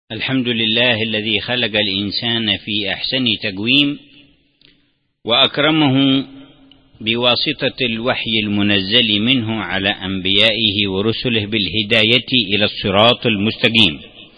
الحمد لله الذي خلق الإنسان في أحسن تقويم، وأكرمه بواسطة الوحي المنزل منه على أنبيائه ورسله بالهداية إلى الصراط المستقيم.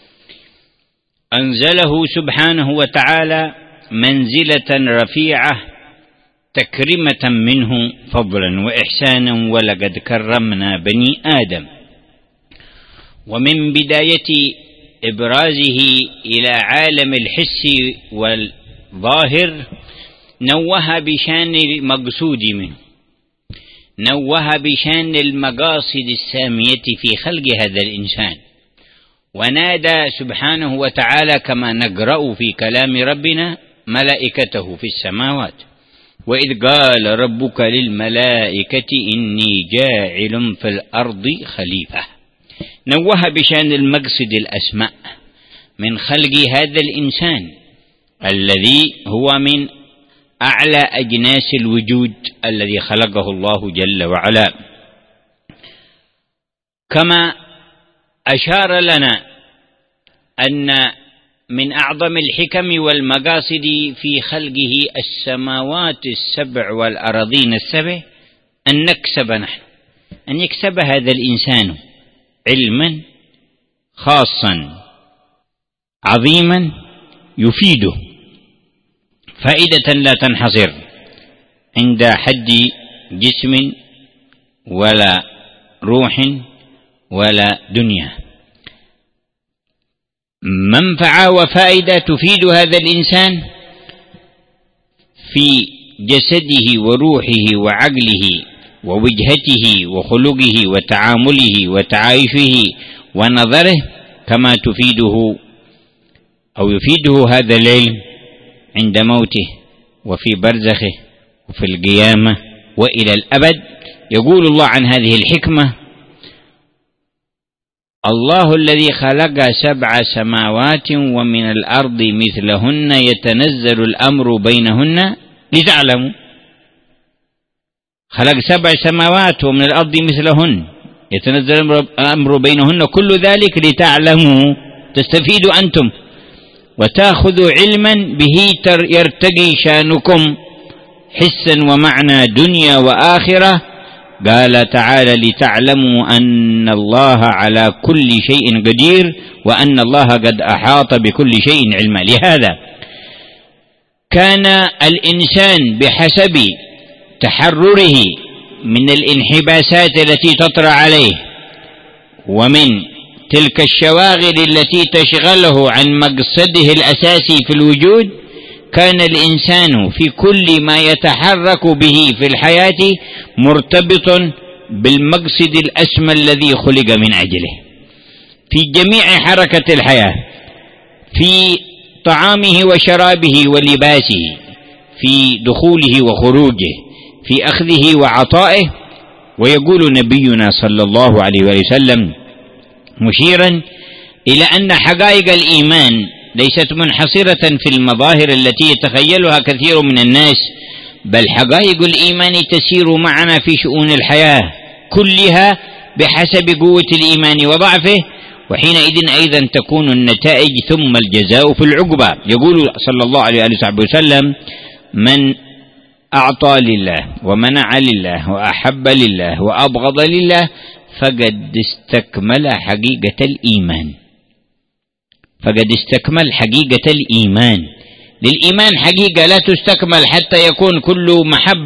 أنزله سبحانه وتعالى منزلة رفيعة تكرمة منه فضلا وإحسانا، ولقد كرمنا بني آدم. ومن بداية إبرازه إلى عالم الحس والظاهر نوه بشان المقصود منه، نوه بشان المقاصد السامية في خلق هذا الإنسان، ونادى سبحانه وتعالى كما نقرأ في كلام ربنا ملائكته في السماوات: وإذ قال ربك للملائكة إني جاعل في الأرض خليفة. نوه بشان المقصد الأسماء من خلق هذا الإنسان الذي هو من أعلى أجناس الوجود الذي خلقه الله جل وعلا. كما أشار لنا أن من أعظم الحكم والمقاصد في خلقه السماوات السبع والأراضين السبع أن نكسب نحن، أن يكسب هذا الإنسان علما خاصا عظيما يفيده فائدة لا تنحصر عند حد جسم ولا روح ولا دنيا، منفعة وفائدة تفيد هذا الإنسان في جسده وروحه وعقله ووجهته وخلقه وتعامله وتعايشه ونظره، كما تفيده أو يفيده هذا العلم عند موته وفي برزخه وفي القيامة وإلى الأبد. يقول الله عن هذه الحكمة: الله الذي خلق 7 سماوات ومن الأرض مثلهن يتنزل الأمر بينهن لتعلموا. خلق 7 سماوات ومن الأرض مثلهن يتنزل الأمر بينهن، كل ذلك لتعلموا، تستفيدوا أنتم وتأخذوا علما به يرتقي شانكم حسا ومعنى دنيا وآخرة. قال تعالى: لتعلموا أن الله على كل شيء قدير وأن الله قد أحاط بكل شيء علما. لهذا كان الإنسان بحسب تحرره من الانحباسات التي تطرأ عليه ومن تلك الشواغل التي تشغله عن مقصده الأساسي في الوجود، كان الإنسان في كل ما يتحرك به في الحياة مرتبط بالمقصد الأسمى الذي خلق من أجله في جميع حركة الحياة، في طعامه وشرابه ولباسه، في دخوله وخروجه، في أخذه وعطائه. ويقول نبينا صلى الله عليه وسلم مشيرا إلى أن حقائق الإيمان ليست منحصرة في المظاهر التي يتخيلها كثير من الناس، بل حقائق الإيمان تسير معنا في شؤون الحياة كلها بحسب قوة الإيمان وضعفه، وحينئذ أيضا تكون النتائج ثم الجزاء في العقبى. يقول صلى الله عليه وسلم: من أعطى لله ومنع لله وأحب لله وأبغض لله فقد استكمل حقيقة الإيمان، فقد استكمل حقيقة الإيمان. للإيمان حقيقة لا تستكمل حتى يكون كل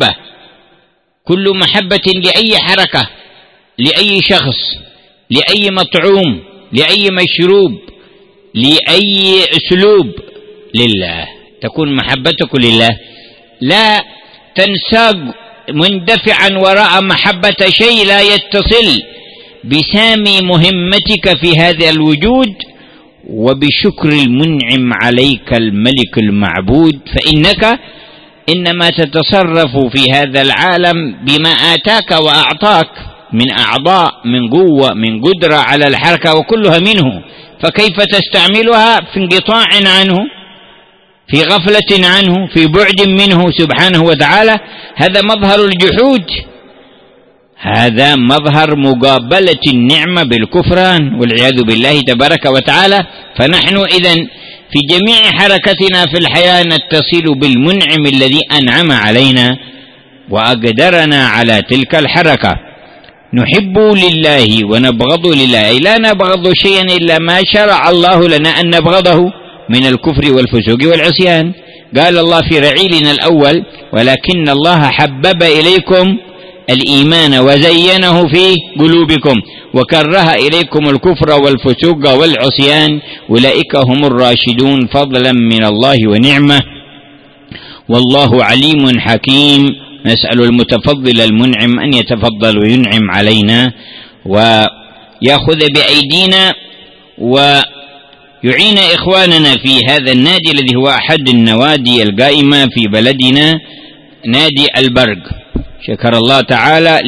محبة لأي حركة، لأي شخص، لأي مطعوم، لأي مشروب، لأي أسلوب لله، تكون محبتك لله، لا تنساق مندفعا وراء محبة شيء لا يتصل بسامي مهمتك في هذا الوجود وبشكر المنعم عليك الملك المعبود، فإنك إنما تتصرف في هذا العالم بما آتاك وأعطاك من أعضاء، من قوة، من قدرة على الحركة، وكلها منه، فكيف تستعملها في انقطاع عنه، في غفلة عنه، في بعد منه سبحانه وتعالى؟ هذا مظهر الجحود، هذا مظهر مقابلة النعمة بالكفران والعياذ بالله تبارك وتعالى. فنحن إذن في جميع حركتنا في الحياة نتصل بالمنعم الذي أنعم علينا وأقدرنا على تلك الحركة. نحب لله ونبغض لله، أي لا نبغض شيئا إلا ما شرع الله لنا أن نبغضه من الكفر والفسوق والعصيان. قال الله في رعيلنا الأول: ولكن الله حبب إليكم الإيمان وزينه في قلوبكم وكره إليكم الكفر والفسوق والعصيان أولئك هم الراشدون فضلا من الله ونعمة والله عليم حكيم. نسأل المتفضل المنعم أن يتفضل وينعم علينا ويأخذ بأيدينا ويعين إخواننا في هذا النادي الذي هو أحد النوادي القائمة في بلدنا، نادي البرق. شكر الله تعالى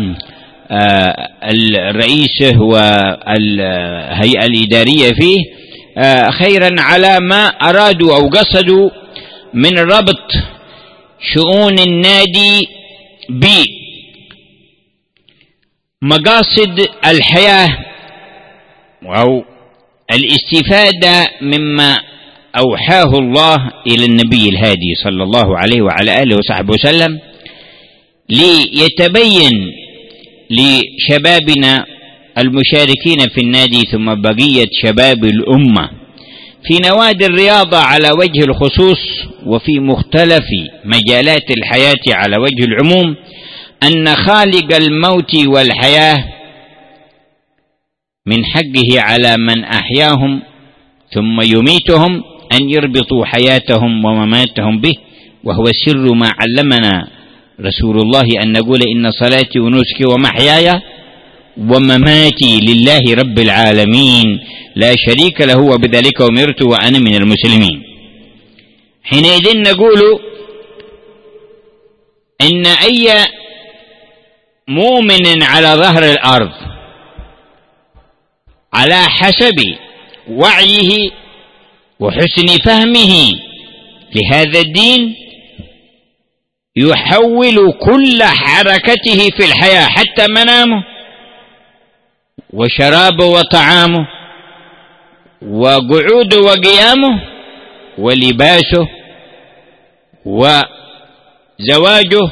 للرئيس والهيئة الإدارية فيه خيرا على ما أرادوا أو قصدوا من ربط شؤون النادي بمقاصد الحياة أو الاستفادة مما أوحاه الله إلى النبي الهادي صلى الله عليه وعلى آله وصحبه وسلم، ليتبين لشبابنا المشاركين في النادي ثم بقية شباب الأمة في نوادي الرياضة على وجه الخصوص وفي مختلف مجالات الحياة على وجه العموم أن خالق الموت والحياة من حقه على من أحياهم ثم يميتهم أن يربطوا حياتهم ومماتهم به، وهو سر ما علمنا رسول الله أن نقول: إن صلاتي ونسكي ومحياي ومماتي لله رب العالمين لا شريك له وبذلك أمرت وأنا من المسلمين. حينئذ نقول إن أي مؤمن على ظهر الأرض على حسب وعيه وحسن فهمه لهذا الدين يحول كل حركته في الحياة حتى منامه وشرابه وطعامه وقعوده وقيامه ولباسه وزواجه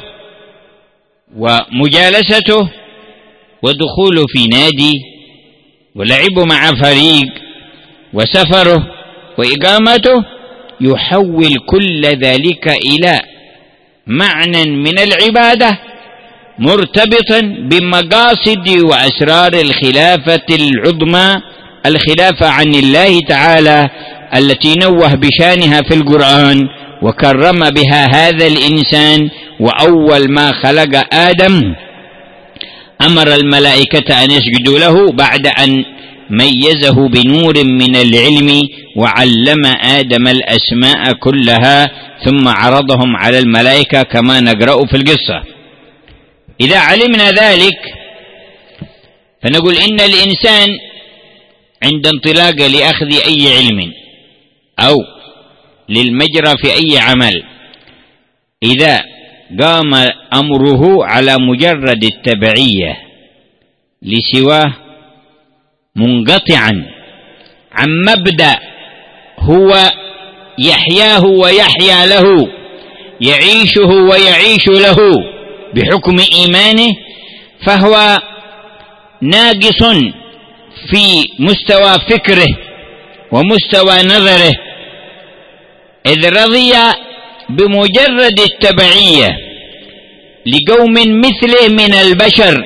ومجالسته ودخوله في نادي ولعبه مع فريق وسفره وإقامته، يحول كل ذلك إلى معنى من العبادة مرتبطا بمقاصد وأسرار الخلافة العظمى، الخلافة عن الله تعالى التي نوه بشانها في القرآن وكرم بها هذا الإنسان. وأول ما خلق آدم أمر الملائكة أن يسجدوا له بعد أن ميزه بنور من العلم وعلم آدم الأسماء كلها ثم عرضهم على الملائكة كما نقرأ في القصة. إذا علمنا ذلك فنقول إن الإنسان عند انطلاق لأخذ أي علم أو للمجرى في أي عمل إذا قام أمره على مجرد التبعية لسواه منقطعا عن مبدأ هو يحياه ويحيا له، يعيشه ويعيش له بحكم إيمانه، فهو ناقص في مستوى فكره ومستوى نظره، إذ رضي بمجرد التبعية لقوم مثله من البشر.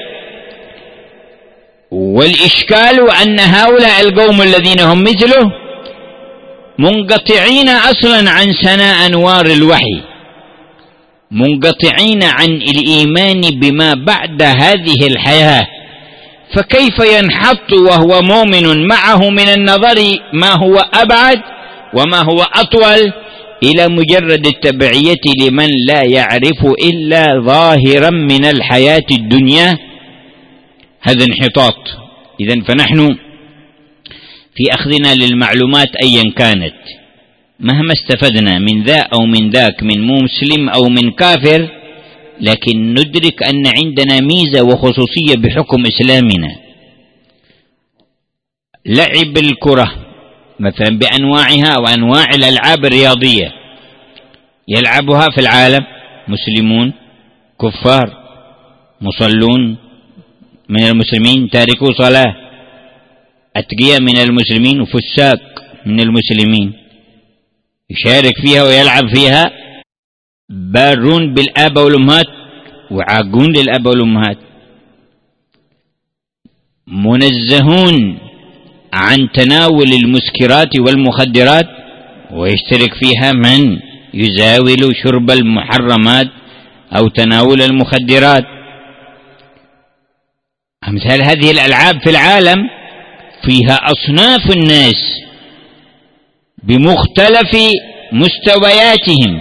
والإشكال أن هؤلاء القوم الذين هم مثله منقطعين أصلا عن سناء أنوار الوحي، منقطعين عن الإيمان بما بعد هذه الحياة، فكيف ينحط وهو مؤمن معه من النظر ما هو أبعد وما هو أطول إلى مجرد التبعية لمن لا يعرف إلا ظاهرا من الحياة الدنيا؟ هذا انحطاط. إذن فنحن في أخذنا للمعلومات أيا كانت مهما استفدنا من ذا أو من ذاك، من مسلم أو من كافر، لكن ندرك أن عندنا ميزة وخصوصية بحكم إسلامنا. لعب الكرة مثلا بأنواعها وأنواع الألعاب الرياضية يلعبها في العالم مسلمون، كفار، مصلون من المسلمين، تاركوا صلاة، أتقياء من المسلمين، وفساق من المسلمين، يشارك فيها ويلعب فيها، بارون بالآباء والأمهات وعاقون للآباء والأمهات، منزهون عن تناول المسكرات والمخدرات، ويشترك فيها من يزاول شرب المحرمات أو تناول المخدرات. أمثال هذه الألعاب في العالم فيها أصناف الناس بمختلف مستوياتهم،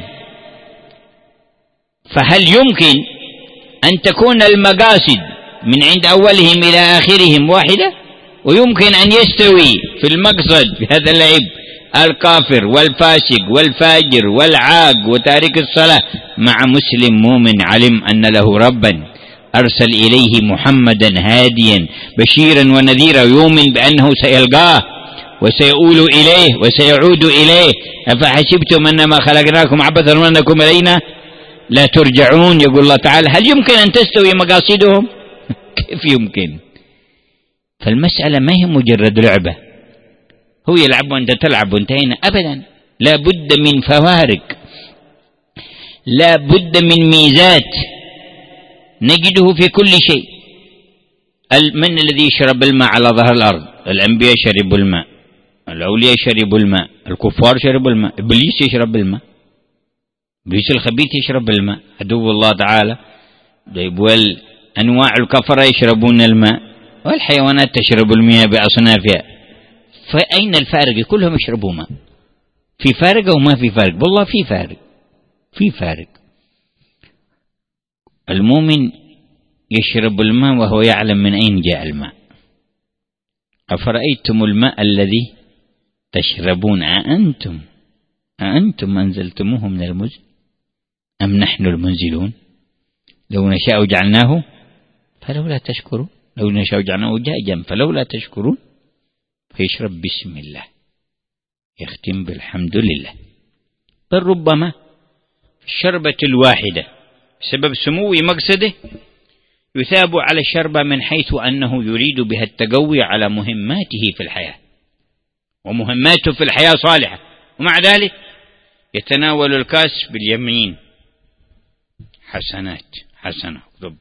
فهل يمكن أن تكون المقاصد من عند أولهم إلى آخرهم واحدة؟ ويمكن أن يستوي في المقصد في هذا اللعب الكافر والفاسق والفاجر والعاق وتارك الصلاة مع مسلم مؤمن علم أن له ربا أرسل إليه محمدا هاديا بشيرا ونذيرا، يؤمن بأنه سيلقاه وسيؤول إليه وسيعود إليه. أفحسبتم أنما خلقناكم عبثا وأنكم إلينا لا ترجعون. يقول الله تعالى هل يمكن أن تستوي مقاصدهم؟ كيف يمكن؟ فالمسألة ما هي مجرد لعبة هو يلعب وأنت تلعب وانتهينا، أبدا، لا بد من فوارق، لا بد من ميزات نجده في كل شيء. من الذي يشرب الماء على ظهر الأرض؟ الأنبياء شربوا الماء، الأولياء شربوا الماء، الكفار شربوا الماء، إبليس يشرب الماء، إبليس الخبيث يشرب الماء، عدو الله تعالى. أنواع الكفرة يشربون الماء، والحيوانات تشرب المياه بأصنافها. فأين الفارق؟ كلهم يشربوا ماء. في فارق أو ما في فارق؟ والله في فارق، في فارق. المؤمن يشرب الماء وهو يعلم من أين جاء الماء. أفرأيتم الماء الذي تشربون أأنتم أنزلتموه من المزن أم نحن المنزلون؟ لو نشاء جعلناه فلولا تشكرون، لو نشاء جعلناه جائجا فلولا تشكرون. فيشرب بسم الله، يختم بالحمد لله. بل ربما الشربة الواحدة بسبب سمو مقصده يثاب على الشربة من حيث أنه يريد بها التقوي على مهماته في الحياة، ومهماته في الحياة صالحة، ومع ذلك يتناول الكاس باليمين. حسنات حسنة،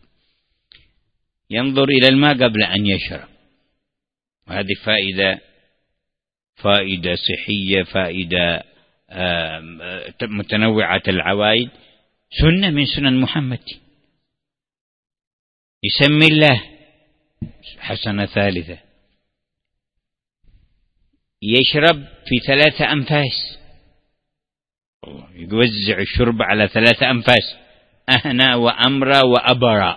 ينظر إلى الماء قبل أن يشرب، وهذه فائدة صحية، فائدة متنوعة العوائد، سنة من سنن محمد. يسمي الله، حسنة ثالثة. يشرب في 3 أنفاس، يوزع الشرب على 3 أنفاس، أهنى وأمرى وأبرى،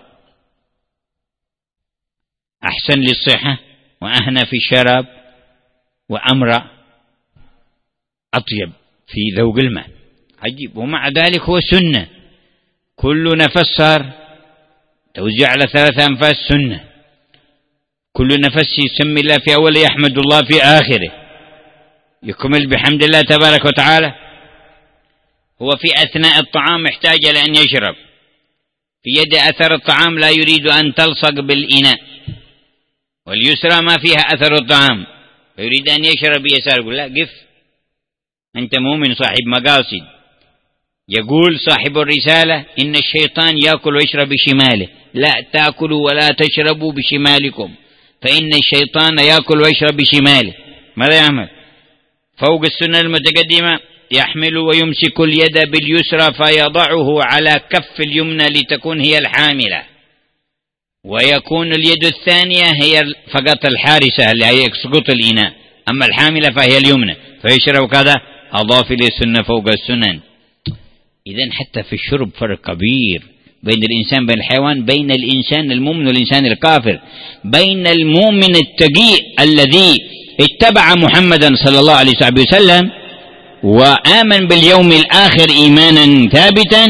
أحسن للصحة وأهنى في الشراب، وأمرى أطيب في ذوق الماء. عجيب. ومع ذلك هو سنة، كل نفس صار توزيع على 3 أنفاس سنة، كل نفس يسمي الله في أوله، يحمد الله في آخره، يكمل بحمد الله تبارك وتعالى. هو في أثناء الطعام يحتاج لأن يشرب، في يد أثر الطعام لا يريد أن تلصق بالإناء، واليسرى ما فيها أثر الطعام فيريد أن يشرب بيسار، يقول لا قف، أنت مؤمن صاحب مقاصد. يقول صاحب الرسالة إن الشيطان يأكل ويشرب بشماله، لا تأكلوا ولا تشربوا بشمالكم فإن الشيطان يأكل ويشرب بشماله. ماذا يعمل؟ فوق السنة المتقدمة يحمل ويمسك اليد باليسرى فيضعه على كف اليمنى لتكون هي الحاملة، ويكون اليد الثانية هي فقط الحارسة اللي هي يسقط الإناء، أما الحاملة فهي اليمنى، فيشرب كذا، أضاف إلى السنة فوق السنن. إذن حتى في الشرب فرق كبير بين الإنسان بين الحيوان، بين الإنسان المؤمن والإنسان الكافر، بين المؤمن التقي الذي اتبع محمدا صلى الله عليه وسلم وآمن باليوم الآخر إيمانا ثابتا،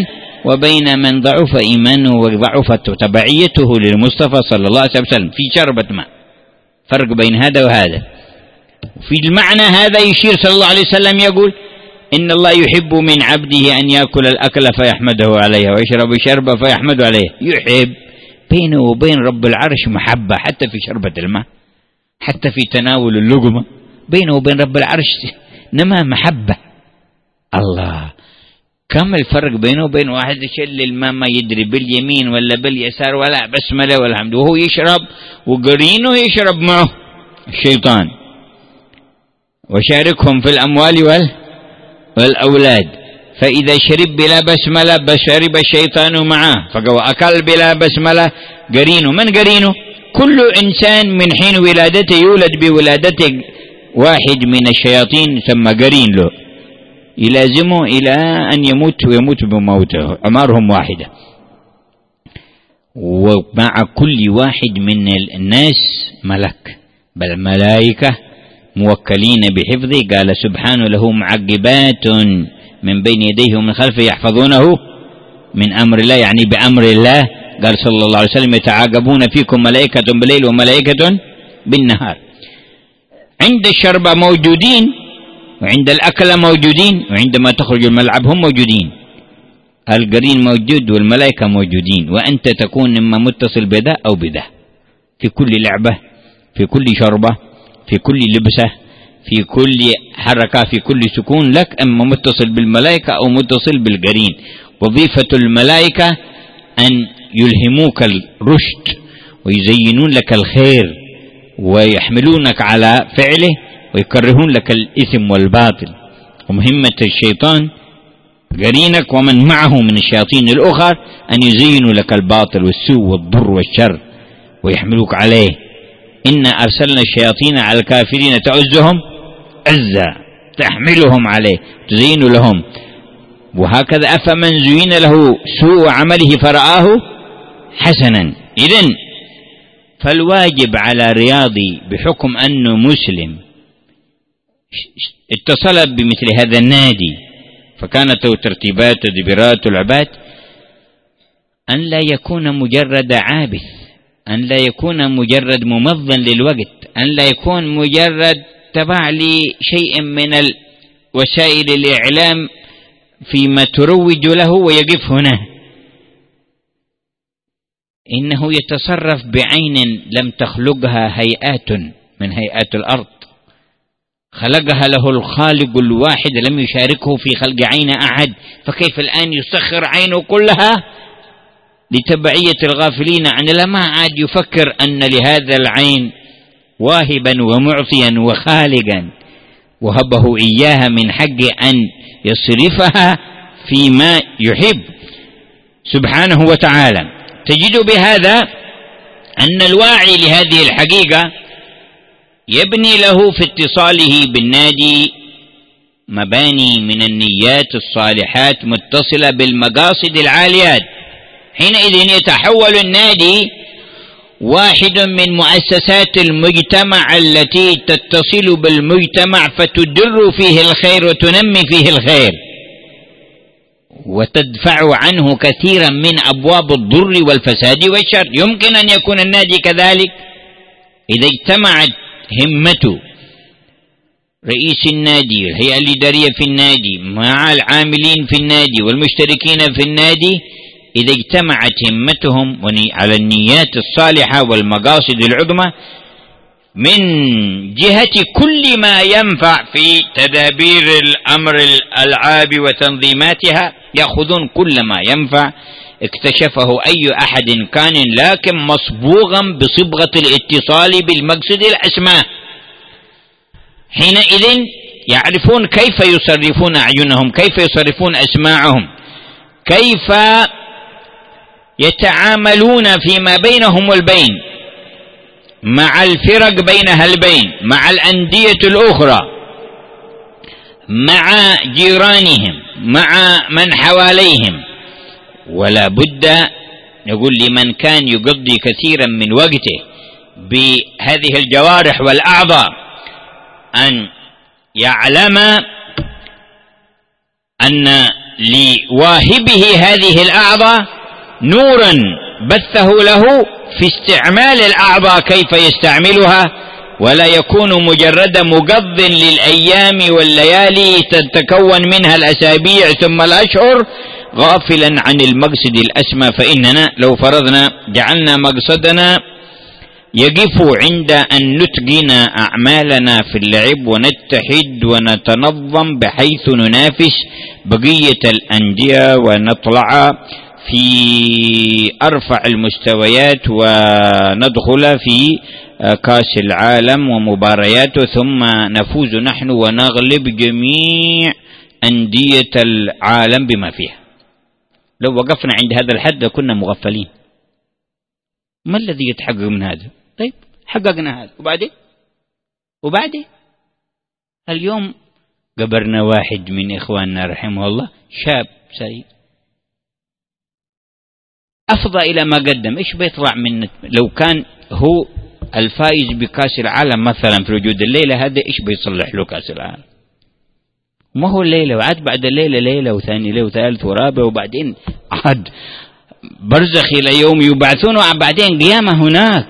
وبين من ضعف إيمانه وضعفت تبعيته للمصطفى صلى الله عليه وسلم في شربة ماء. فرق بين هذا وهذا. في المعنى هذا يشير صلى الله عليه وسلم يقول إن الله يحب من عبده أن يأكل الأكل فيحمده عليه ويشرب شربة فيحمد عليه. يحب، بينه وبين رب العرش محبة، حتى في شربة الماء، حتى في تناول اللقمة بينه وبين رب العرش نما محبة. الله، كم الفرق بينه وبين واحد يشل الماء ما يدري باليمين ولا باليسار ولا بسملة ولا حمد، وهو يشرب وقرينه يشرب معه الشيطان. وشاركهم في الأموال والأولاد، فإذا شرب بلا بسملة شرب الشيطان معه، فأكل بلا بسملة قرينه. من قرينه؟ كل إنسان من حين ولادته يولد بولادته واحد من الشياطين ثم قرين له يلازمه إلى أن يموت، ويموت بموته، أمارهم واحدة. ومع كل واحد من الناس ملك، بل ملائكة موكلين بحفظه. قال سبحانه له معقبات من بين يديه ومن خلفه يحفظونه من أمر الله، يعني بأمر الله. قال صلى الله عليه وسلم يتعاقبون فيكم ملائكة بالليل وملائكة بالنهار. عند الشرب موجودين، وعند الأكل موجودين، وعندما تخرج الملعب هم موجودين. القرين موجود والملائكة موجودين، وأنت تكون إما متصل بده أو بده في كل لعبة، في كل شربة، في كل لبسة، في كل حركة، في كل سكون لك، أما متصل بالملائكة أو متصل بالقرين. وظيفة الملائكة أن يلهموك الرشد ويزينون لك الخير ويحملونك على فعله ويكرهون لك الإثم والباطل. ومهمة الشيطان قرينك ومن معه من الشياطين الأخر أن يزينوا لك الباطل والسوء والضر والشر ويحملوك عليه. إنا أرسلنا الشياطين على الكافرين تعزهم عزا، تحملهم عليه، تزين لهم. وهكذا أفمن زين له سوء عمله فرآه حسنا. إذن فالواجب على رياضي بحكم أنه مسلم اتصل بمثل هذا النادي فكانت له ترتيبات وتدبيرات العباد، أن لا يكون مجرد عابث، أن لا يكون مجرد ممضٍ للوقت، أن لا يكون مجرد تبع لشيء من وسائل الإعلام فيما تروج له ويقف هنا. إنه يتصرف بعين لم تخلقها هيئات من هيئات الأرض، خلقها له الخالق الواحد لم يشاركه في خلق عين أحد، فكيف الآن يسخر عينه كلها لتبعية الغافلين عن الله؟ ما عاد يفكر أن لهذا العين واهبا ومعطيا وخالقا وهبه إياها من حق أن يصرفها فيما يحب سبحانه وتعالى. تجد بهذا أن الواعي لهذه الحقيقة يبني له في اتصاله بالنادي مباني من النيات الصالحات متصلة بالمقاصد العاليات. حينئذ يتحول النادي واحد من مؤسسات المجتمع التي تتصل بالمجتمع فتدر فيه الخير وتنمي فيه الخير وتدفع عنه كثيرا من أبواب الضر والفساد والشر. يمكن أن يكون النادي كذلك إذا اجتمعت همته رئيس النادي والهيئة الإدارية في النادي مع العاملين في النادي والمشتركين في النادي، إذا اجتمعت همتهم على النيات الصالحة والمقاصد العظمى من جهة كل ما ينفع في تدابير الأمر الألعاب وتنظيماتها، يأخذون كل ما ينفع اكتشفه أي أحد كان، لكن مصبوغا بصبغة الاتصال بالمقصد الأسمى. حينئذ يعرفون كيف يصرفون أعينهم، كيف يصرفون أسماعهم، كيف يتعاملون فيما بينهم والبين مع الفرق بينها البين، مع الأندية الأخرى، مع جيرانهم، مع من حواليهم. ولا بد يقول لمن كان يقضي كثيرا من وقته بهذه الجوارح والأعضاء أن يعلم أن لواهبه هذه الأعضاء نورا بثه له في استعمال الأعضاء كيف يستعملها، ولا يكون مجرد مقض للأيام والليالي تتكون منها الأسابيع ثم الأشهر غافلا عن المقصد الأسمى. فإننا لو فرضنا جعلنا مقصدنا يقف عند أن نتقن أعمالنا في اللعب ونتحد ونتنظم بحيث ننافس بقية الأندية ونطلع في أرفع المستويات وندخل في كأس العالم ومبارياته، ثم نفوز نحن ونغلب جميع أندية العالم بما فيها. لو وقفنا عند هذا الحد كنا مغفلين. ما الذي يتحقق من هذا؟ طيب حققنا هذا وبعدين اليوم قبرنا واحد من إخواننا رحمه الله، شاب سيء أفضى إلى ما قدم. إيش بيطلع من لو كان هو الفائز بكأس العالم مثلا في وجود الليلة هذا، إيش بيصلح له كأس العالم؟ ما هو الليلة وعاد بعد الليلة ليلة وثاني ليلة وثالث ورابع وبعدين عاد برزخ إلى يوم يبعثون وبعدين قيامة هناك.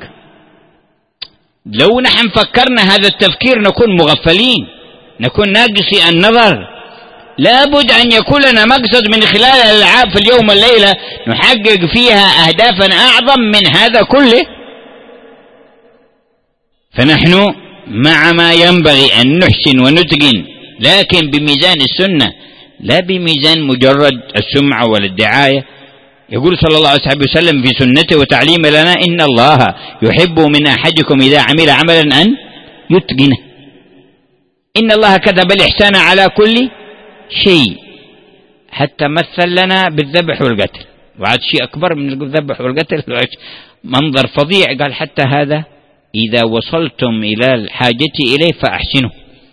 لو نحن فكرنا هذا التفكير نكون مغفلين، نكون ناقصي النظر. لابد أن يكون لنا مقصد من خلال الألعاب في اليوم والليلة نحقق فيها أهدافا أعظم من هذا كله. فنحن مع ما ينبغي أن نحسن ونتقن، لكن بميزان السنة لا بميزان مجرد السمعة والادعاية. يقول صلى الله عليه وسلم في سنته وتعليمه لنا: إن الله يحب من أحدكم إذا عمل عملا أن يتقنه. إن الله كتب الإحسان على كل شيء، حتى مثل لنا بالذبح والقتل، وعاد شيء أكبر من الذبح والقتل منظر فظيع. قال: حتى هذا إذا وصلتم إلى الحاجة إليه فأحسنوا.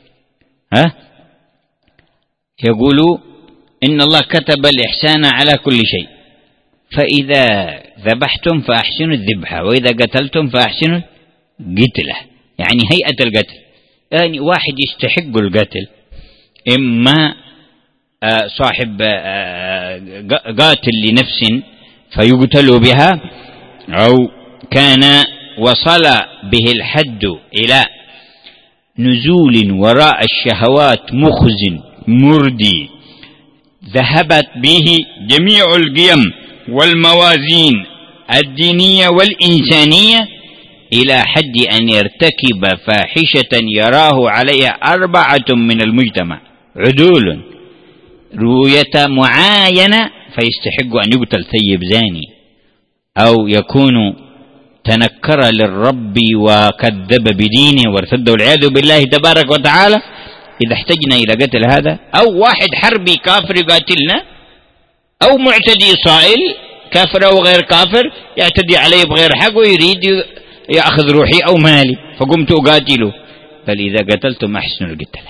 يقول إن الله كتب الإحسان على كل شيء، فإذا ذبحتم فأحسنوا الذبح، وإذا قتلتم فأحسنوا القتلة. يعني هيئة القتل، يعني واحد يستحق القتل، إما صاحب قاتل لنفس فيقتل بها، أو كان وصل به الحد إلى نزول وراء الشهوات مخز مردي ذهبت به جميع القيم والموازين الدينية والإنسانية إلى حد أن يرتكب فاحشة يراه عليها 4 من المجتمع عدول رؤية معاينة فيستحق أن يقتل ثيب زاني، أو يكون تنكر للرب وكذب بدينه وارتد والعياذ بالله تبارك وتعالى. إذا احتجنا إلى قتل هذا، أو واحد حربي كافر يقاتلنا، أو معتدي صائل كافر أو غير كافر يعتدي علي بغير حق ويريد يأخذ روحي أو مالي فقمت أقاتله. بل إذا قتلتم أحسنوا القتلة،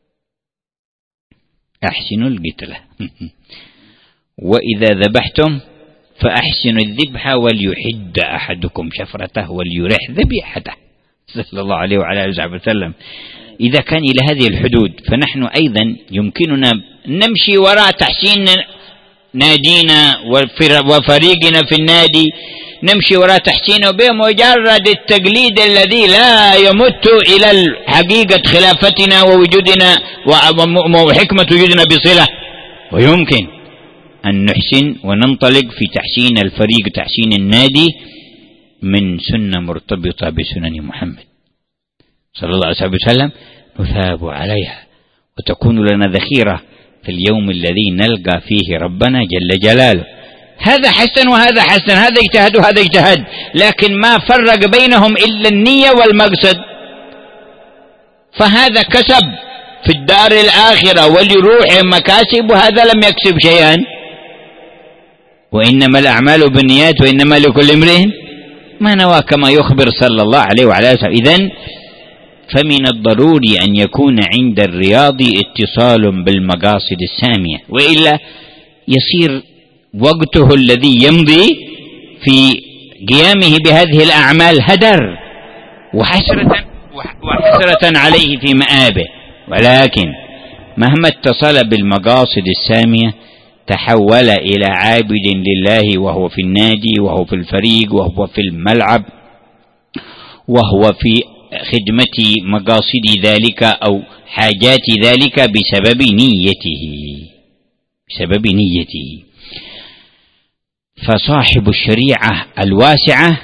أحسنوا القتلة. وإذا ذبحتم فأحسنوا الذبح وليحد أحدكم شفرته وليرح ذبيحته، صلى الله عليه وعلى آله وسلم. إذا كان إلى هذه الحدود فنحن أيضا يمكننا نمشي وراء تحسين نادينا وفريقنا في النادي، نمشي وراء تحسينه بمجرد التقليد الذي لا يمت إلى حقيقة خلافتنا ووجودنا وحكمة وجودنا بصلة. ويمكن أن نحسن وننطلق في تحسين الفريق، تحسين النادي من سنة مرتبطة بسنن محمد صلى الله عليه وسلم نثاب عليها، وتكون لنا ذخيرة في اليوم الذي نلقى فيه ربنا جل جلاله. هذا حسن وهذا حسن، هذا اجتهد وهذا اجتهد، لكن ما فرق بينهم إلا النية والمقصد. فهذا كسب في الدار الآخرة ولروح مكاسب، وهذا لم يكسب شيئا. وإنما الأعمال بالنيات وإنما لكل امرئ ما نوى، كما يخبر صلى الله عليه وعلى آله. إذن فمن الضروري أن يكون عند الرياض اتصال بالمقاصد السامية، وإلا يصير وقته الذي يمضي في قيامه بهذه الأعمال هدر وحسرة عليه في مآبه. ولكن مهما اتصل بالمقاصد السامية تحول إلى عابد لله، وهو في النادي، وهو في الفريق، وهو في الملعب، وهو في خدمة مقاصد ذلك أو حاجات ذلك بسبب نيته. فصاحب الشريعة الواسعة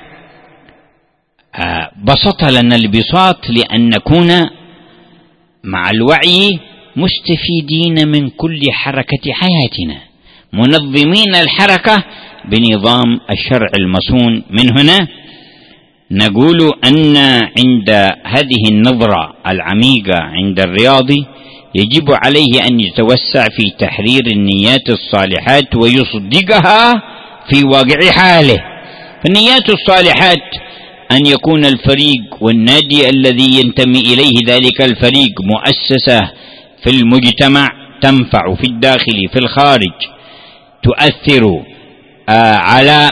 بسط لنا البساط لأن نكون مع الوعي مستفيدين من كل حركة حياتنا، منظمين الحركة بنظام الشرع المصون. من هنا نقول أن عند هذه النظرة العميقة عند الرياضي يجب عليه أن يتوسع في تحرير النيات الصالحات ويصدقها في واقع حاله. فالنيات الصالحات أن يكون الفريق والنادي الذي ينتمي إليه ذلك الفريق مؤسسة في المجتمع تنفع في الداخل في الخارج، تؤثر على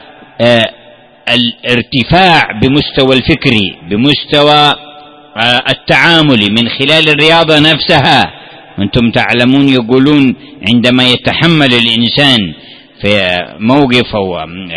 الارتفاع بمستوى الفكر، بمستوى التعامل من خلال الرياضة نفسها. وانتم تعلمون يقولون عندما يتحمل الإنسان في موقف أو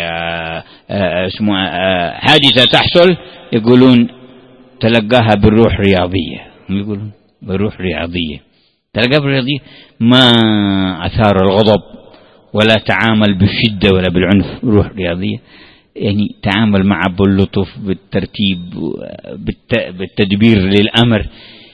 حادثة تحصل يقولون تلقاها بالروح رياضية، يقولون بروح رياضية، تلقاها بالرياضية، ما أثار الغضب ولا تعامل بالشدة ولا بالعنف، روح رياضية، يعني تعامل معه باللطف بالترتيب بالتدبير للأمر.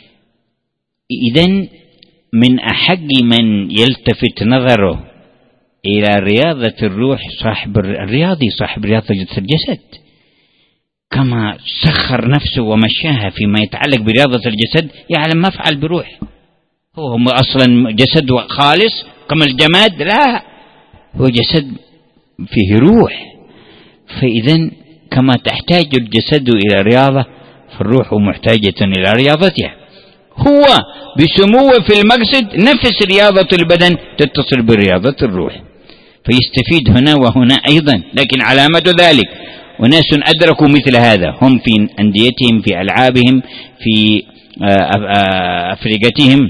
إذن من أحق من يلتفت نظره إلى رياضة الروح صاحب الرياضي، صاحب رياضة الجسد، كما سخر نفسه ومشاها فيما يتعلق برياضة الجسد يعلم ما فعل بروح. هو أصلا جسد خالص كما الجماد؟ لا، هو جسد فيه روح. فإذن كما تحتاج الجسد إلى رياضة فالروح محتاجة إلى رياضتها. هو بسموه في المقصد نفس رياضة البدن تتصل برياضة الروح، فيستفيد هنا وهنا أيضا. لكن علامة ذلك وناس أدركوا مثل هذا هم في أنديتهم، في ألعابهم، في أفريقتهم،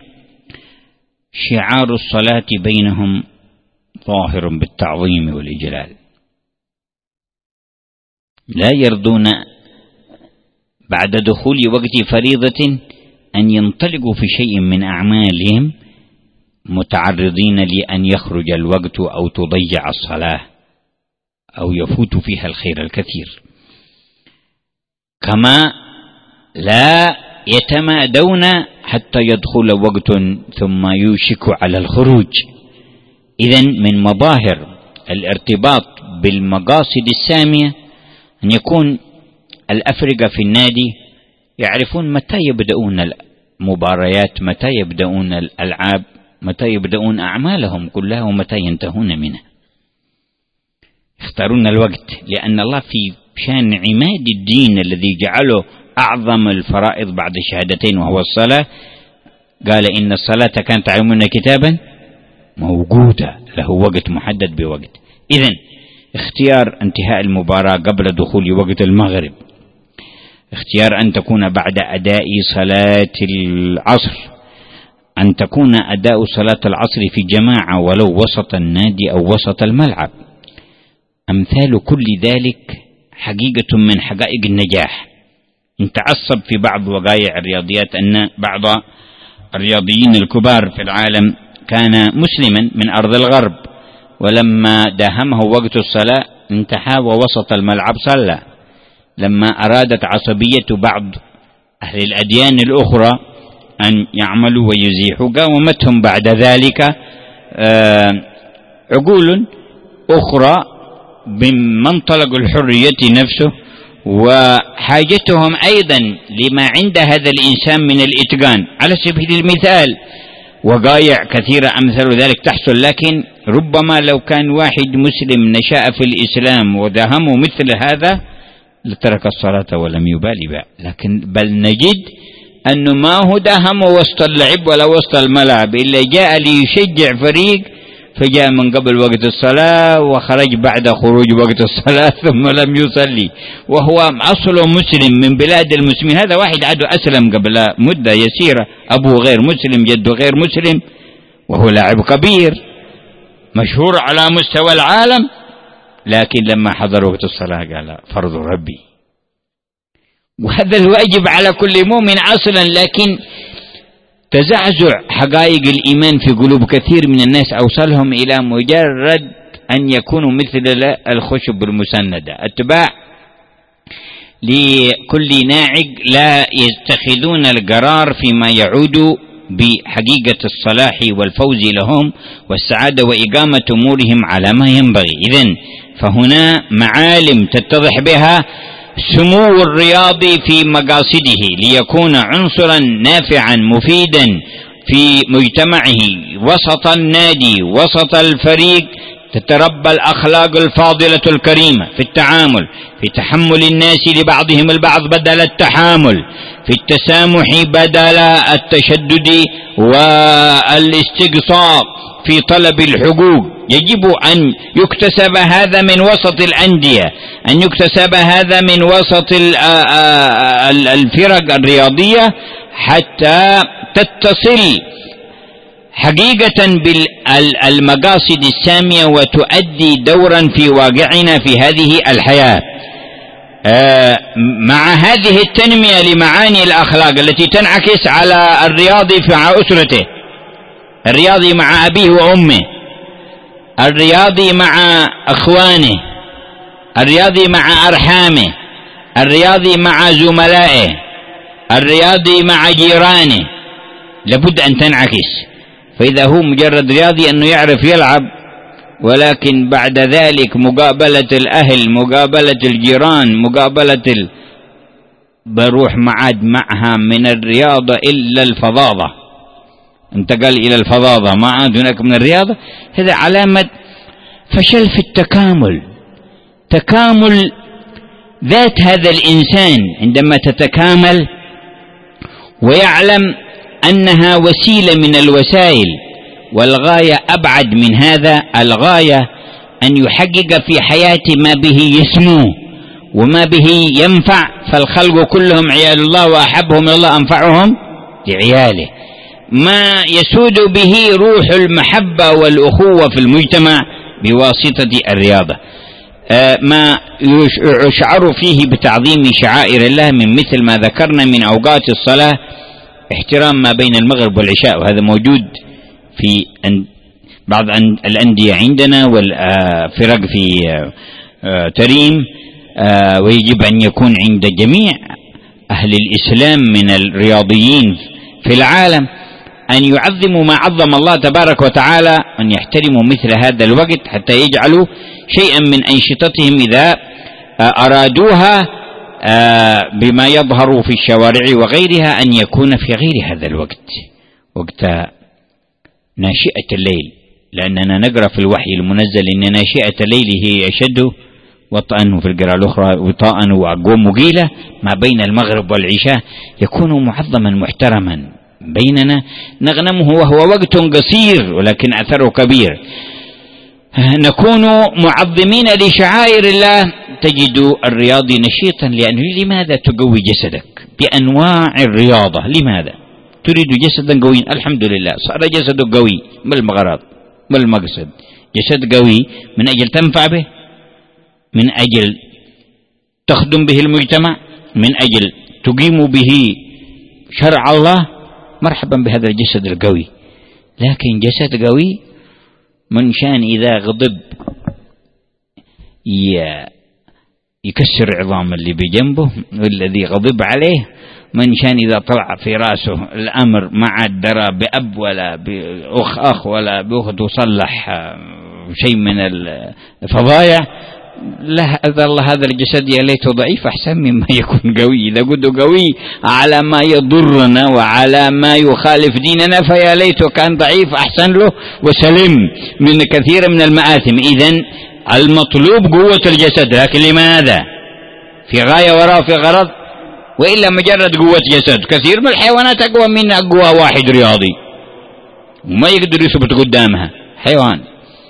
شعار الصلاة بينهم ظاهر بالتعظيم والإجلال، لا يرضون بعد دخول وقت فريضة أن ينطلقوا في شيء من أعمالهم متعرضين لأن يخرج الوقت أو تضيع الصلاة أو يفوت فيها الخير الكثير. كما لا يتمادون حتى يدخل وقت ثم يوشك على الخروج. إذن من مظاهر الارتباط بالمقاصد السامية أن يكون الأفرقة في النادي يعرفون متى يبدأون المباريات، متى يبدأون الألعاب، متى يبدأون أعمالهم كلها ومتى ينتهون منها. يختارون الوقت، لأن الله في شان عماد الدين الذي جعله أعظم الفرائض بعد الشهادتين وهو الصلاة، قال إن الصلاة كانت علينا كتابا موجودة، له وقت محدد بوقت. إذن اختيار انتهاء المباراة قبل دخول وقت المغرب، اختيار أن تكون بعد أداء صلاة العصر، أن تكون أداء صلاة العصر في جماعة ولو وسط النادي أو وسط الملعب، أمثال كل ذلك حقيقة من حقائق النجاح. نتعصب في بعض وقائع الرياضيات أن بعض الرياضيين الكبار في العالم كان مسلما من أرض الغرب، ولما داهمه وقت الصلاة انتهى ووسط الملعب صلى. لما أرادت عصبية بعض أهل الأديان الأخرى أن يعملوا ويزيحوا قاومتهم بعد ذلك عقول أخرى بمنطلق الحرية نفسه، وحاجتهم أيضا لما عند هذا الإنسان من الإتقان. على سبيل المثال وقائع كثيرة أمثال ذلك تحصل، لكن ربما لو كان واحد مسلم نشأ في الإسلام وداهمه مثل هذا لترك الصلاة ولم يبالي بها. لكن بل نجد أنه ما هو داهمه وسط اللعب ولا وسط الملعب، إلا جاء ليشجع فريق فجاء من قبل وقت الصلاة وخرج بعد خروج وقت الصلاة ثم لم يصلي، وهو أصله مسلم من بلاد المسلمين. هذا واحد عاد أسلم قبل مدة يسيرة، أبوه غير مسلم، جده غير مسلم، وهو لاعب كبير، مشهور على مستوى العالم، لكن لما حضر وقت الصلاة قال فرض ربي. وهذا الواجب على كل مؤمن أصلا، لكن تزعزع حقائق الإيمان في قلوب كثير من الناس أوصلهم إلى مجرد أن يكونوا مثل الخشب المسندة، أتباع لكل ناعق، لا يتخذون القرار فيما يعود بحقيقة الصلاح والفوز لهم والسعادة وإقامة أمورهم على ما ينبغي. إذن فهنا معالم تتضح بها سمو الرياضي في مقاصده ليكون عنصرا نافعا مفيدا في مجتمعه، وسط النادي، وسط الفريق، تتربى الأخلاق الفاضلة الكريمة في التعامل، في تحمل الناس لبعضهم البعض بدل التحامل، في التسامح بدل التشدد والاستقصاء في طلب الحقوق. يجب أن يكتسب هذا من وسط الأندية، أن يكتسب هذا من وسط الفرق الرياضية حتى تتصل حقيقة بالمقاصد السامية وتؤدي دورا في واقعنا في هذه الحياة. مع هذه التنمية لمعاني الأخلاق التي تنعكس على الرياضي مع أسرته، الرياضي مع أبيه وأمه، الرياضي مع أخوانه، الرياضي مع أرحامه، الرياضي مع زملائه، الرياضي مع جيرانه، لابد أن تنعكس. فإذا هو مجرد رياضي أنه يعرف يلعب، ولكن بعد ذلك مقابلة الأهل، مقابلة الجيران، بروح معاد معها من الرياضة إلا الفظاظة، انتقل إلى الفظاظة، ما عاد هناك من الرياضة. هذا علامة فشل في التكامل، تكامل ذات هذا الإنسان عندما تتكامل ويعلم أنها وسيلة من الوسائل، والغاية أبعد من هذا، الغاية أن يحقق في حياته ما به يسمو وما به ينفع، فالخلق كلهم عيال الله وأحبهم إلى الله أنفعهم لعياله، ما يسود به روح المحبة والأخوة في المجتمع بواسطة الرياضة، ما يشعر فيه بتعظيم شعائر الله من مثل ما ذكرنا من أوقات الصلاة، احترام ما بين المغرب والعشاء، وهذا موجود في بعض الأندية عندنا والفرق في تريم، ويجب أن يكون عند جميع أهل الإسلام من الرياضيين في العالم أن يعظموا ما عظم الله تبارك وتعالى، أن يحترموا مثل هذا الوقت حتى يجعلوا شيئا من أنشطتهم إذا أرادوها بما يظهر في الشوارع وغيرها أن يكون في غير هذا الوقت، وقت ناشئة الليل، لأننا نقرأ في الوحي المنزل إن ناشئة الليل هي أشد وطئا، في القراءة الأخرى وطاء وأقوم مقيلة، ما بين المغرب والعشاء يكون معظما محترما بيننا نغنمه، وهو وقت قصير ولكن أثره كبير. نكون معظمين لشعائر الله. تجد الرياضي نشيطا، لأنه لماذا تقوي جسدك بأنواع الرياضة؟ لماذا تريد جسدا قوي؟ الحمد لله صار جسدك قوي، ما المغرض ما المقصد؟ جسد قوي من أجل تنفع به، من أجل تخدم به المجتمع، من أجل تقيم به شرع الله، مرحبا بهذا الجسد القوي. لكن جسد قوي من شان إذا غضب يكسر عظام اللي بجنبه والذي غضب عليه، من شان إذا طلع في راسه الأمر ما عاد درى بأب ولا بأخ ولا بأخت وصلح شيء من الفضايع، لا الله هذا الجسد يا ليته ضعيف أحسن مما يكون قوي. إذا قد قوي على ما يضرنا وعلى ما يخالف ديننا فيا ليته كان ضعيف أحسن له وسلم من كثير من المآثم. إذن المطلوب قوة الجسد، لكن لماذا؟ في غاية وراء في غرض، وإلا مجرد قوة جسد. كثير من الحيوانات أقوى من أقوى واحد رياضي وما يقدر يثبت قدامها. حيوان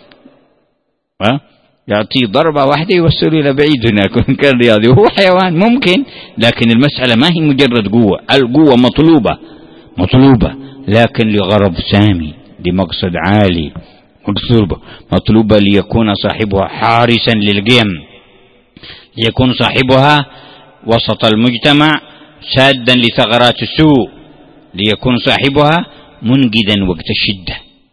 يعطيه ضربة واحدة يوصل إلى بعيد هناك كان رياضي وهو حيوان ممكن، لكن المسألة ما هي مجرد قوة، القوة مطلوبة لكن لغرض سامي، لمقصد عالي مطلوبة ليكون صاحبها حارسا للقيم، ليكون صاحبها وسط المجتمع سادا لثغرات السوء، ليكون صاحبها منجدا وقت الشدة،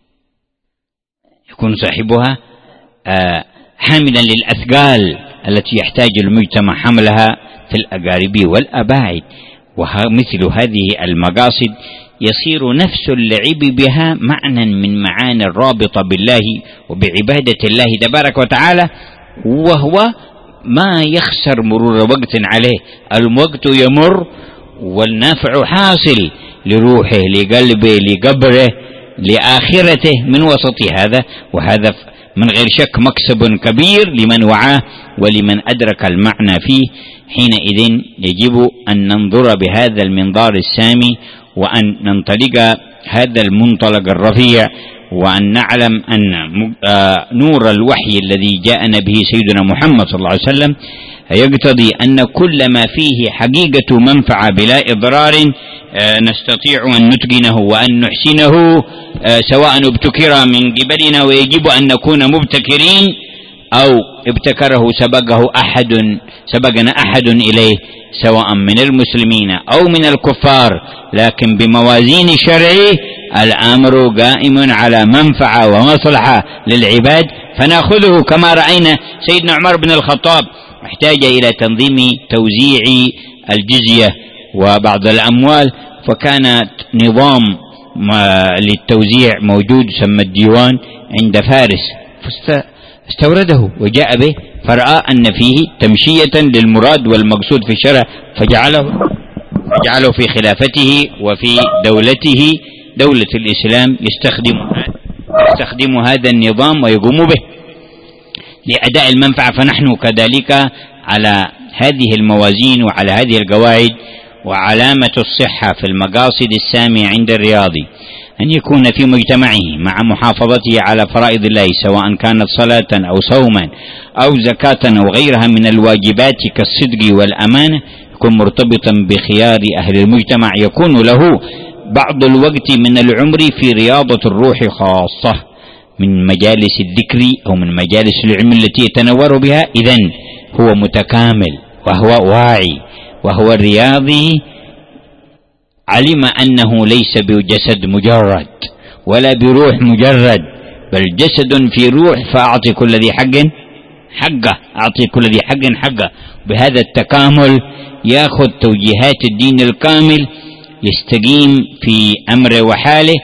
يكون صاحبها حاملا للأثقال التي يحتاج المجتمع حملها في الأقارب والأباعد. ومثل هذه المقاصد يصير نفس اللعب بها معنى من معاني الرابطة بالله وبعبادة الله تبارك وتعالى، وهو ما يخسر مرور وقت عليه، الوقت يمر والنفع حاصل لروحه لقلبه لقبره لآخرته من وسط هذا، وهذا من غير شك مكسب كبير لمن وعاه ولمن أدرك المعنى فيه. حينئذ يجب أن ننظر بهذا المنظار السامي، وأن ننطلق هذا المنطلق الرفيع، وأن نعلم أن نور الوحي الذي جاءنا به سيدنا محمد صلى الله عليه وسلم يقتضي أن كل ما فيه حقيقة منفعة بلا إضرار نستطيع أن نتقنه وأن نحسنه، سواء ابتكر من قبلنا، ويجب أن نكون مبتكرين، أو ابتكره سبقنا أحد إليه، سواء من المسلمين أو من الكفار، لكن بموازين شرعي الأمر قائم على منفعة ومصلحة للعباد، فنأخذه. كما رأينا سيدنا عمر بن الخطاب احتاج إلى تنظيم توزيع الجزية وبعض الأموال، فكان نظام للتوزيع موجود سمى الديوان عند فارس، فاستورده وجاء به، فرأى أن فيه تمشية للمراد والمقصود في الشرع، فجعله في خلافته وفي دولته دولة الإسلام يستخدم هذا النظام ويقوم به لأداء المنفعة. فنحن كذلك على هذه الموازين وعلى هذه القواعد. وعلامة الصحة في المقاصد السامية عند الرياضي أن يكون في مجتمعه مع محافظته على فرائض الله، سواء كانت صلاة أو صوما أو زكاة أو غيرها من الواجبات كالصدق والأمانة، يكون مرتبطا بخيار أهل المجتمع، يكون له بعض الوقت من العمر في رياضة الروح خاصة من مجالس الذكر أو من مجالس العلم التي يتنور بها. إذن هو متكامل وهو واعي وهو رياضي، علم أنه ليس بجسد مجرد ولا بروح مجرد، بل جسد في روح، فأعطي كل ذي حق حقه، أعطي كل ذي حق حقه. بهذا التكامل يأخذ توجيهات الدين الكامل، يستقيم في أمره وحاله،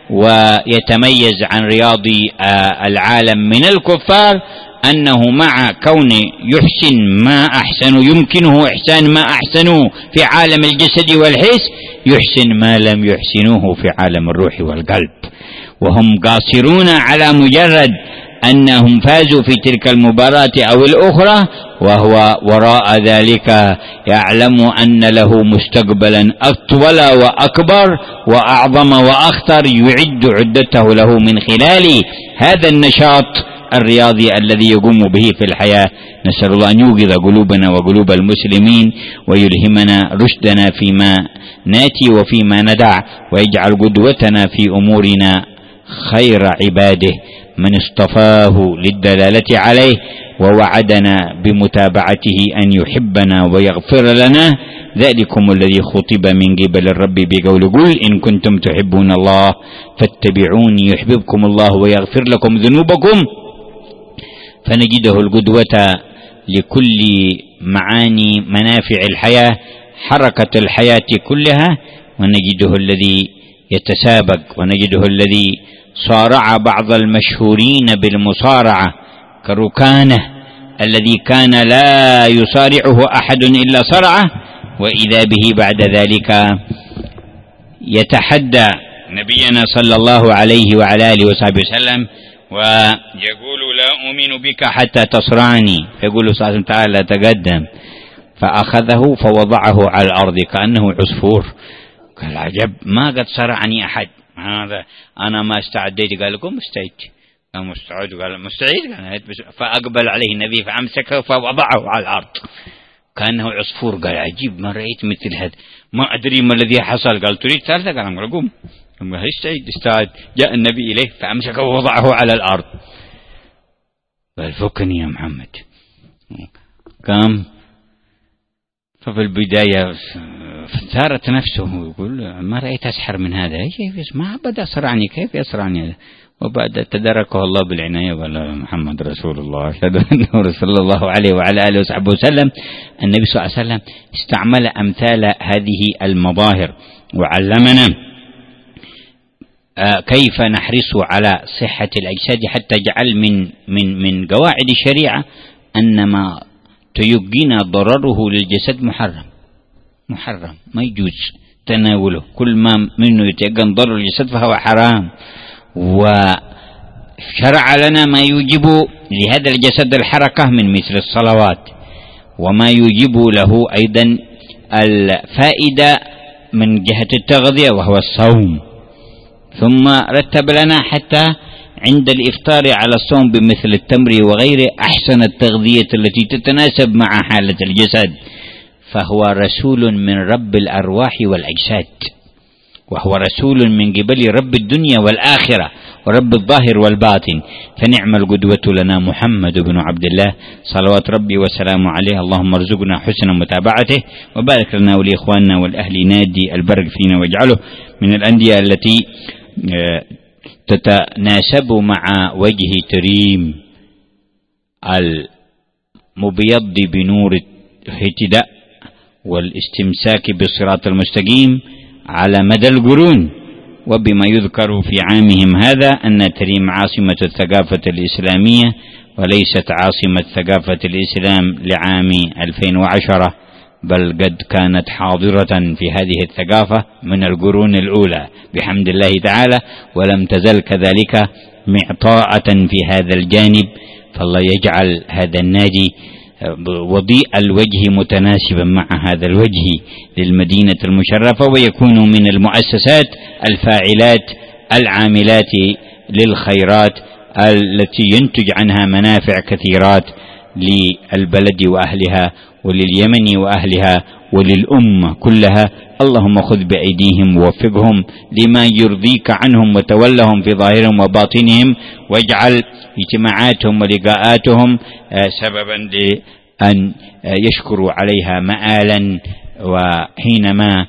ويتميز عن رياضي العالم من الكفار أنه مع كون يحسن ما أحسن، يمكنه إحسان ما أحسنوه في عالم الجسد والحس، يحسن ما لم يحسنوه في عالم الروح والقلب، وهم قاصرون على مجرد أنهم فازوا في تلك المباراة أو الأخرى، وهو وراء ذلك يعلم أن له مستقبلا أطول وأكبر وأعظم وأخطر، يعد عدته له من خلال هذا النشاط الرياضي الذي يقوم به في الحياة. نسأل الله أن يوقظ قلوبنا وقلوب المسلمين، ويلهمنا رشدنا فيما ناتي وفيما ندع، ويجعل قدوتنا في أمورنا خير عباده من اصطفاه للدلالة عليه، ووعدنا بمتابعته أن يحبنا ويغفر لنا. ذلكم الذي خطب من قبل الرب بقول قل إن كنتم تحبون الله فاتبعوني يحببكم الله ويغفر لكم ذنوبكم، فنجده القدوة لكل معاني منافع الحياة، حركة الحياة كلها، ونجده الذي يتسابق، ونجده الذي صارع بعض المشهورين بالمصارعة كركانة الذي كان لا يصارعه أحد إلا صرعه، وإذا به بعد ذلك يتحدى نبينا صلى الله عليه وعلى آله وصحبه وسلم ويقول لا أؤمن بك حتى تصرعني، فيقول صلى الله عليه وسلم تعالى تقدم، فأخذه فوضعه على الأرض كأنه عصفور. قال عجب، ما قد صرعني أحد، هذا أنا ما استعديت. قال لكم مستعد، قال مستعد، قال مستعد، فأقبل عليه النبي فأمسكه فوضعه على الأرض كأنه عصفور. قال عجيب، ما رأيت مثل هذا، ما أدري ما الذي حصل. قال تريد ثالثة؟ قال قم. استاذ جاء النبي إليه فأمسكه ووضعه على الأرض، قال فكني يا محمد. قام، ففي البداية ثارت نفسه يقول ما رأيت أسحر من هذا، ما بدأ يصرعني، كيف يصرعني هذا؟ وبعد تداركه الله بالعناية وقال محمد رسول الله، أشهد أنه رسول الله عليه وعلى آله وصحبه وسلم. النبي صلى الله عليه وسلم استعمل أمثال هذه المظاهر وعلمنا كيف نحرص على صحة الأجساد، حتى جعل من قواعد الشريعة أن ما تيقين ضرره للجسد محرم، ما يجوز تناوله، كل ما منه يتيقن ضرر الجسد فهو حرام. وشرع لنا ما يوجب لهذا الجسد الحركة من مثل الصلوات، وما يوجب له أيضا الفائدة من جهة التغذية وهو الصوم. ثم رتب لنا حتى عند الإفطار على الصوم بمثل التمر وغيره أحسن التغذية التي تتناسب مع حالة الجسد، فهو رسول من رب الأرواح والأجساد، وهو رسول من قبل رب الدنيا والآخرة ورب الظاهر والباطن. فنعم القدوة لنا محمد بن عبد الله صلوات ربي وسلامه عليه. اللهم ارزقنا حسن متابعته، وبارك لنا ولإخواننا والأهل نادي البرق فينا، واجعله من الأندية التي تتناسب مع وجه كريم المبيض بنور الاهتداء والاستمساك بالصراط المستقيم على مدى القرون. وبما يذكر في عامهم هذا أن تريم عاصمة الثقافة الإسلامية، وليست عاصمة ثقافة الإسلام لعام 2010، بل قد كانت حاضرة في هذه الثقافة من القرون الأولى بحمد الله تعالى، ولم تزل كذلك معطاءة في هذا الجانب. فالله يجعل هذا النادي وضيء الوجه متناسبا مع هذا الوجه للمدينة المشرفة، ويكون من المؤسسات الفاعلات العاملات للخيرات التي ينتج عنها منافع كثيرات للبلد وأهلها ولليمن وأهلها وللأمة كلها. اللهم خذ بأيديهم ووفقهم لما يرضيك عنهم، وتولهم في ظاهرهم وباطنهم، واجعل اجتماعاتهم ولقاءاتهم سببا لأن يشكروا عليها مآلا. وحينما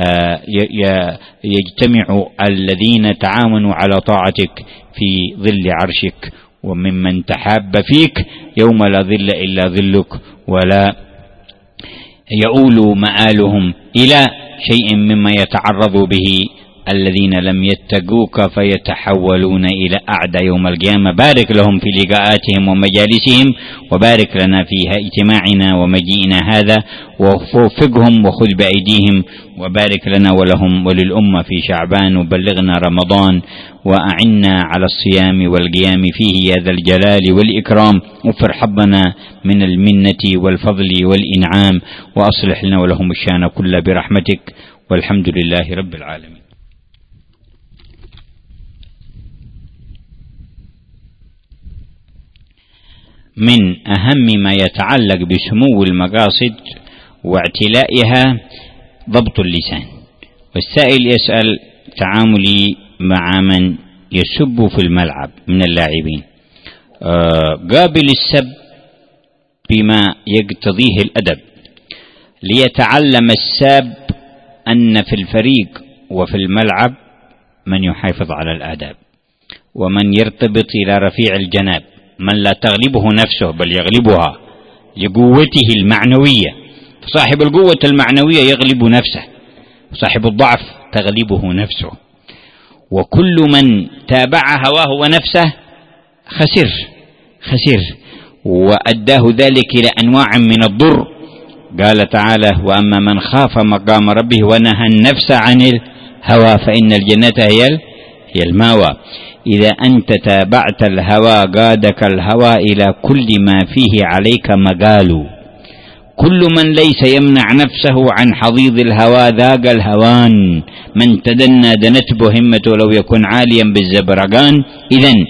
يجتمع الذين تعاونوا على طاعتك في ظل عرشك، وممن تحاب فيك يوم لا ظل إلا ظلك، ولا يؤول مآلهم إلى شيء مما يتعرض به الذين لم يتقوك فيتحولون إلى أعدى يوم القيامة. بارك لهم في لقاءاتهم ومجالسهم، وبارك لنا في اجتماعنا ومجيئنا هذا، ووفقهم وخذ بأيديهم، وبارك لنا ولهم وللأمة في شعبان، وبلغنا رمضان، وأعنا على الصيام والقيام فيه يا ذا الجلال والإكرام. وفر حظنا من المنة والفضل والإنعام، وأصلح لنا ولهم الشان كله برحمتك، والحمد لله رب العالمين. من أهم ما يتعلق بسمو المقاصد واعتلائها ضبط اللسان. والسائل يسأل: تعاملي مع من يسب في الملعب من اللاعبين. قابل السب بما يقتضيه الأدب، ليتعلم الساب أن في الفريق وفي الملعب من يحافظ على الآداب، ومن يرتبط إلى رفيع الجناب، من لا تغلبه نفسه بل يغلبها لقوته المعنوية. فصاحب القوة المعنوية يغلب نفسه، وصاحب الضعف تغلبه نفسه. وكل من تابع هواه ونفسه خسر، وأداه ذلك إلى أنواع من الضر. قال تعالى: وأما من خاف مقام ربه ونهى النفس عن الهوى فإن الجنة هي الماوى. إذا أنت تابعت الهوى قادك الهوى إلى كل ما فيه عليك مقال. كل من ليس يمنع نفسه عن حضيض الهوى ذاق الهوان، من تدنى دنت بهمته لو يكن عاليا بالزبرقان. إذن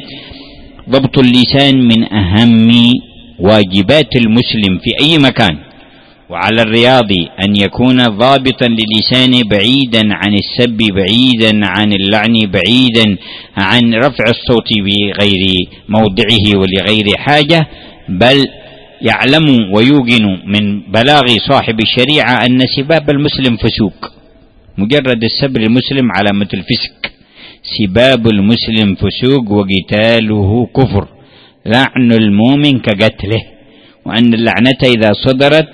ضبط اللسان من أهم واجبات المسلم في أي مكان، وعلى الرياضي أن يكون ضابطا للسانه بعيدا عن السب، بعيدا عن اللعن، بعيدا عن رفع الصوت بغير موضعه ولغير حاجة، بل يعلم ويوقن من بلاغ صاحب الشريعة أن سباب المسلم فسوق، مجرد السب للمسلم علامة الفسق، سباب المسلم فسوق وقتاله كفر، لعن المؤمن كقتله، وأن اللعنة إذا صدرت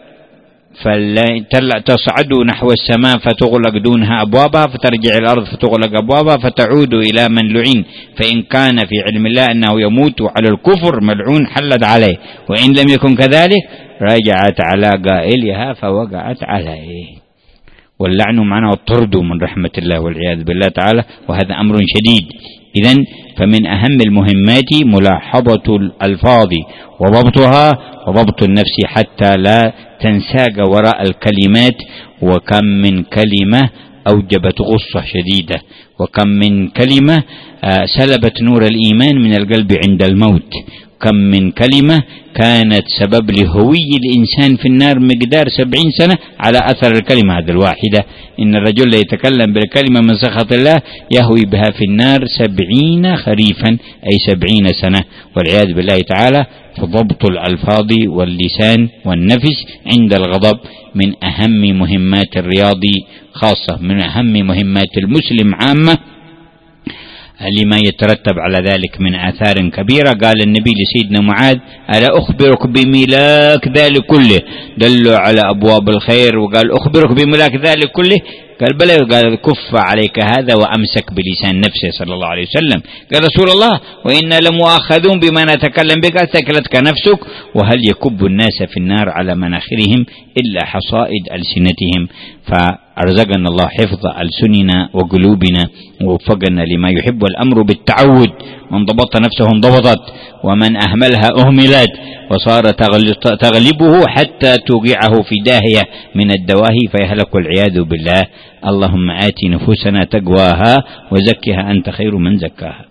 تصعد نحو السماء فتغلق دونها أبوابها، فترجع الأرض فتغلق أبوابها، فتعود إلى من لعن، فإن كان في علم الله أنه يموت على الكفر ملعون حلت عليه، وإن لم يكن كذلك رجعت على قائلها فوقعت عليه. واللعن معناه الطرد من رحمة الله والعياذ بالله تعالى، وهذا أمر شديد. إذن فمن أهم المهمات ملاحظة الألفاظ وضبطها وضبط النفس حتى لا تنساق وراء الكلمات. وكم من كلمة أوجبت غصة شديدة، وكم من كلمة سلبت نور الإيمان من القلب عند الموت، كم من كلمة كانت سبب لهوي الإنسان في النار مقدار 70 سنة على أثر الكلمة هذه الواحدة. إن الرجل يتكلم بالكلمة من سخط الله يهوي بها في النار 70 خريفا، أي 70 سنة والعياذ بالله تعالى. فضبط الألفاظ واللسان والنفس عند الغضب من أهم مهمات الرياضي خاصة، من أهم مهمات المسلم عامة، لما يترتب على ذلك من آثار كبيرة. قال النبي لسيدنا معاذ: ألا أخبرك بملاك ذلك كله؟ دلوا على أبواب الخير وقال: أخبرك بملاك ذلك كله؟ قال: بلى. قال: كف عليك هذا، وأمسك بلسان نفسه صلى الله عليه وسلم. قال: رسول الله، وإنا لمؤاخذون بما نتكلم بك، ثكلتك نفسك، وهل يكب الناس في النار على مناخرهم إلا حصائد ألسنتهم. فأرزقنا الله حفظ ألسننا وقلوبنا ووفقنا لما يحب، والأمر بالتعود، من ضبط نفسه انضبطت، ومن أهملها أهملت، وصار تغلبه حتى توقعه في داهية من الدواهي فيهلك والعياذ بالله. اللهم آت نفوسنا تقواها وزكها أنت خير من زكاها.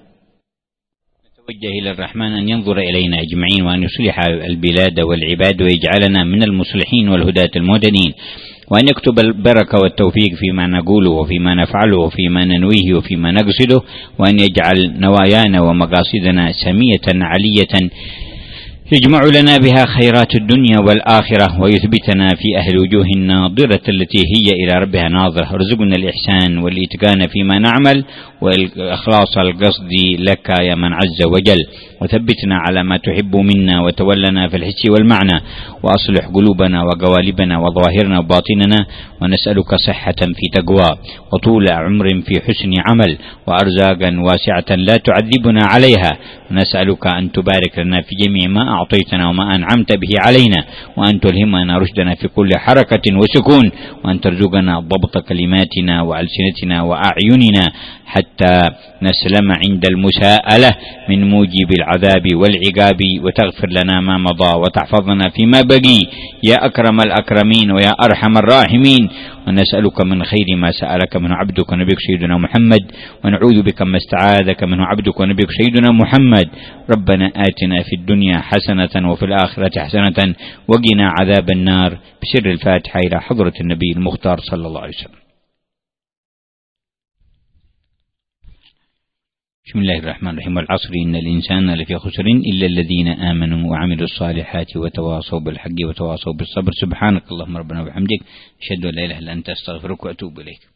نتوجه إلى الرحمن أن ينظر إلينا أجمعين، وأن يصلح البلاد والعباد، ويجعلنا من المصلحين والهداة المهتدين، وأن يكتب البركة والتوفيق فيما نقوله وفيما نفعله وفيما ننويه وفيما نقصده، وأن يجعل نوايانا ومقاصدنا سمية علية يجمع لنا بها خيرات الدنيا والآخرة، ويثبتنا في أهل وجوه الناظرة التي هي إلى ربها ناظرة. ارزقنا الإحسان والإتقان فيما نعمل، والإخلاص القصد لك يا من عز وجل، وثبتنا على ما تحب منا، وتولنا في الحس والمعنى، وأصلح قلوبنا وقوالبنا وظواهرنا وباطننا. ونسألك صحة في تقوى، وطول عمر في حسن عمل، وأرزاقا واسعة لا تعذبنا عليها. ونسألك أن تبارك لنا في جميع ما أعطيتنا وما أنعمت به علينا، وأن تلهمنا رشدنا في كل حركة وسكون، وأن ترزقنا ضبط كلماتنا وألسنتنا وأعيننا حتى نسلم عند المساءلة من موجب العذاب والعقاب، وتغفر لنا ما مضى وتحفظنا فيما بقي يا أكرم الأكرمين ويا أرحم الراحمين. ونسألك من خير ما سألك منه عبدك ونبيك سيدنا محمد، ونعوذ بك ما استعاذك منه عبدك ونبيك سيدنا محمد. ربنا آتنا في الدنيا حسنة وفي الآخرة حسنة وقنا عذاب النار. بسر الفاتحة إلى حضرة النبي المختار صلى الله عليه وسلم. بسم الله الرحمن الرحيم. والعصر إن الإنسان لفي خسر إلا الذين آمنوا وعملوا الصالحات وتواصوا بالحق وتواصوا بالصبر. سبحانك اللهم ربنا وبحمدك، أشهد أن لا إله إلا أنت، أستغفرك وأتوب إليك.